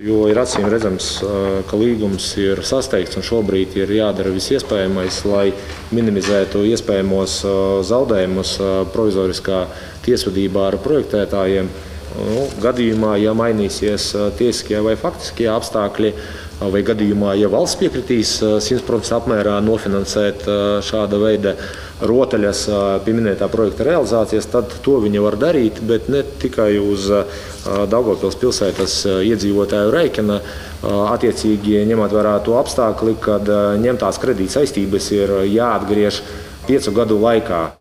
Jo ir acīm redzams, ka līgums ir sasteigts un šobrīd ir jādara viss iespējamais, lai minimizētu iespējamos zaudējumus provizoriskā tiesvedībā ar projektētājiem. Gadījumā, ja mainīsies tiesiskie vai faktiskie apstākļi, vai gadījumā, ja valsts piekritīs 100% apmērā nofinansēt šāda veida rotaļas pie minētā projekta realizācijas, tad to viņi var darīt, bet ne tikai uz Daugavpils pilsētas iedzīvotāju rēķina, attiecīgi ņemot vērā to apstākli, kad ņemtās kredīta saistības ir jāatgriež 5 gadu laikā.